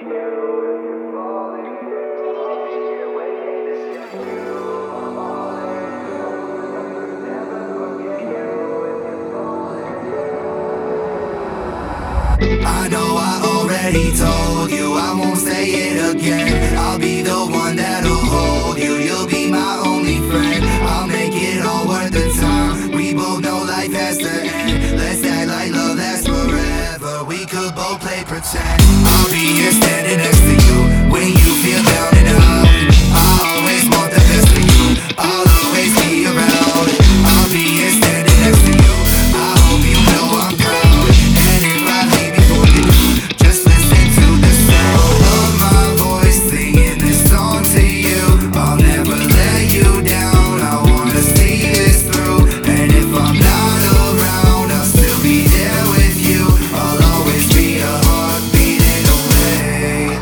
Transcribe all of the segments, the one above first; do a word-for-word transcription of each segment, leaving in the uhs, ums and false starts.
I know I already told you, I won't say it again. I'll be the one that'll hold you, you'll be my only friend. I'll make it all worth the time, we both know life has to end. Let's act like love lasts forever, we could both play pretend. I'll be here standing next to you, when you feel down and out. I always want the best for you, I'll always be around. I'll be here standing next to you, I hope you know I'm proud. And if I leave before you do, just listen to the sound of my voice singing this song to you. I'll never let you down, I wanna see this through. And if I'm not around, I'll still be there with you. I'll always be a heart beating away.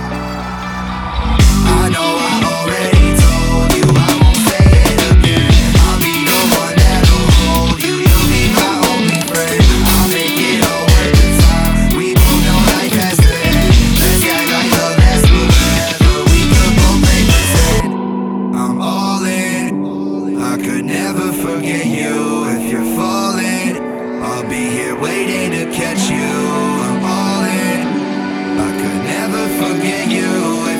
I know I already told you, I won't say it again. I'll be the one that'll hold you, you'll be my only friend. I'll make it all worth the time, we both know life has to end. Let's act like love lasts forever, we could both play pretend. I'm all in, I could never forget you. If you're falling, I'll be here waiting to catch you. I'm all in, I could never forget you.